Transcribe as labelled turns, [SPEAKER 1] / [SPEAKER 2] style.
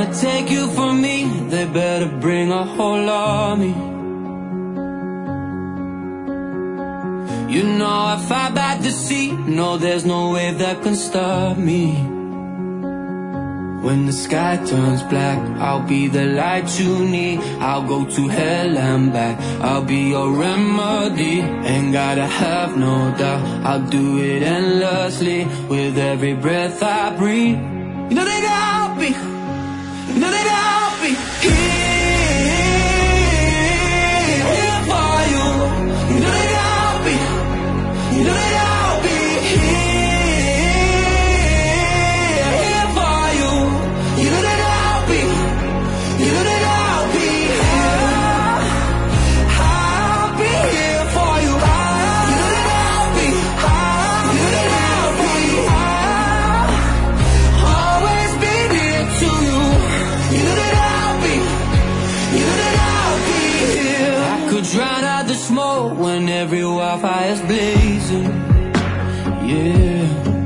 [SPEAKER 1] wanna take you from me, they better bring a whole army. You know I fight back the sea, no there's no wave that can stop me. When the sky turns black, I'll be the light you need. I'll go to hell and back, I'll be your remedy. Ain't gotta have no doubt, I'll do it endlessly. With every breath I breathe, you know that I'll be, you know that I'll be here for you. You know that I'll be, you know that I'll be here for you. You know that I'll be, you know that I'll be here. I'll be here for you. You know that I'll be, you know that I'll be. Always be near to you. You know that I'll be, you know that I'll be here. I could drown out the smoke when every wildfire's blazing. Yeah.